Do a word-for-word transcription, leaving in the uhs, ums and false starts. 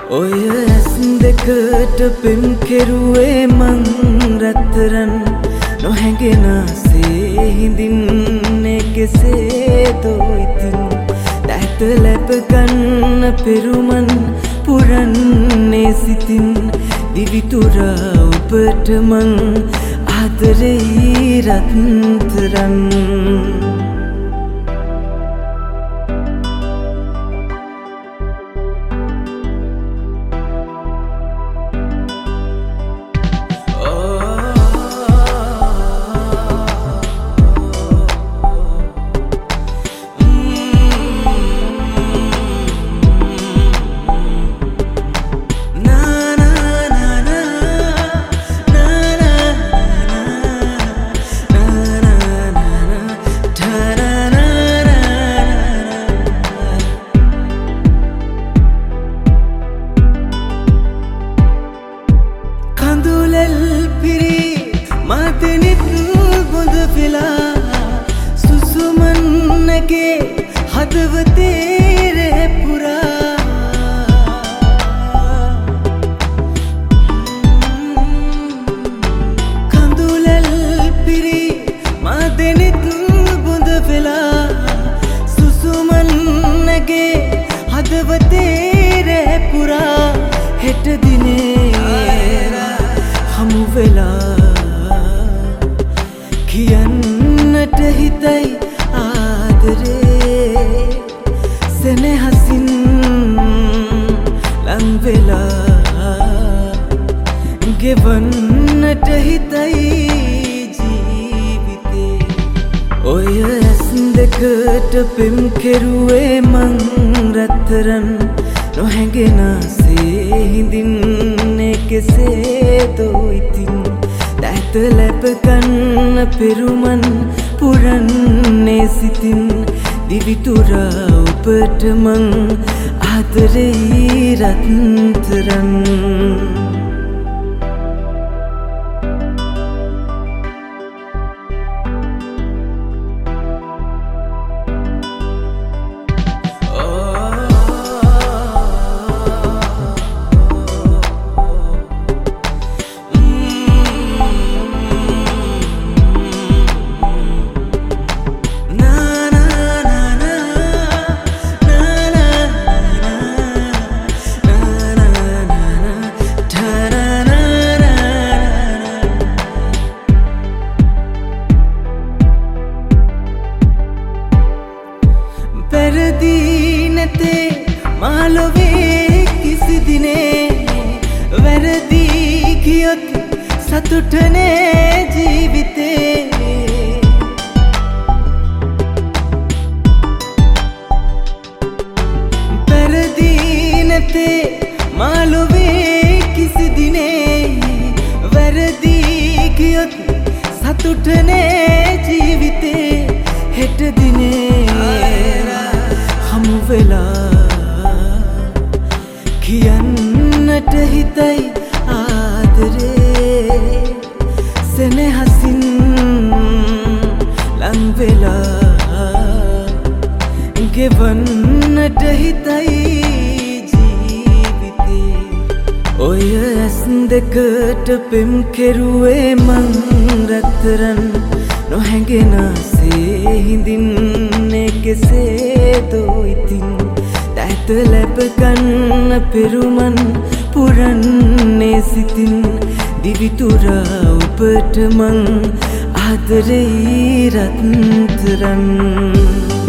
ඔය ඇස් දෙකට පෙම් කෙරුවේ මං රත්තරන් නොහැඟෙනසේ හිඳින්නේ කෙසේදෝ ඉතින් දැත ලැබ ගන්න පෙරුමන් පුරන්නේ සිතින් දිවිතුරා ඔබට මං ආදරෙයි රත්තරන් හදවතේ රැ පුරා කඳුලල් පිරි මා දෙනෙත් බොඳ වෙලා සුසුමන් නැගේ හදවතේ රැ පුරා හෙට දිනේ හමු වෙලා කියන්නට හිතයි ආදරේ සෙනෙහසින් ලං වෙලා ගෙවන්නට හිතයි ජීවිතේ ඔය ඇස් දෙකට පෙම් කෙරුවේ මං රත්තරන් නොහැඟෙනසේ හිඳින්නේ කෙසේදෝ ඉතින් දැත ලැබ ගන්න පෙරුමන් පුරන්නේ සිතින් දිවිතුරා ඔබට මං ආදරෙයි රත්තරන් වැරදි නැතේ මාලොවේ කිසි දිනේ වැරදි ගියොත් සතුටනේ ජීවිතේ වැරදි නැතේ මාලොවේ කිසි දිනේ වැරදි ගියොත් සතුටනේ ජීවිතේ හෙට දිනේ හමු වෙලා කියන්නට හිතයි ආදරේ සෙනෙහසින් ලං වෙලා ගෙවන්නට හිතයි ජීවිතේ ඔය ඇස් දෙකට පෙම් කෙරුවේ මං රත්තරන් නොහැඟෙනසේ හිඳින්නේ කෙසේදෝ ඉතින් දැත ලැබ ගන්න පෙරුමන් පුරන්නේ සිතින් දිවිතුරා ඔබට මං ආදරෙයි රත්තරන්